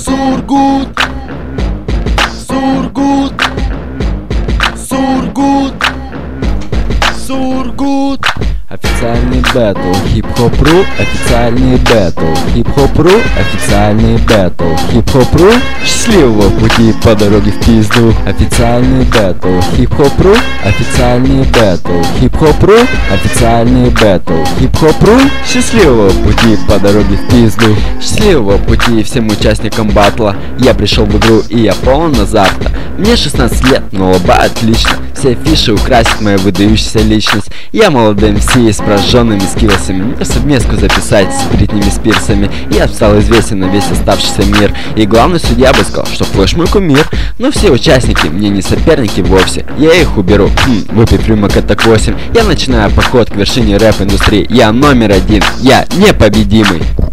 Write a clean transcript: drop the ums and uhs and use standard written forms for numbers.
Сургут, Сургут, Сургут, Сургут. Официальный бэтл, хип-хоп.ру, официальный бэтл, хип-хоп.ру, официальный бэтл, хип-хоп.ру, счастливого пути по дороге в пизду. Официальный бэтл, хип-хоп.ру, официальный бэтл, хип-хоп.ру, официальный бэтл, хип-хоп.ру, счастливого пути по дороге в пизду. Счастливого пути всем участникам батла. Я пришел в игру и я полон азарта. Мне 16 лет, но лоба отлично. Все фиши украсит моя выдающаяся личность. Я молодой МС с прожженными скиллсами. Мне совместку записать с Бритни Спирсами. Я стал известен на весь оставшийся мир. И главный судья бы сказал, что Флэш мой кумир. Но все участники мне не соперники вовсе. Я их уберу, выпив рюмок это 8. Я начинаю поход к вершине рэп-индустрии. Я номер один, я непобедимый.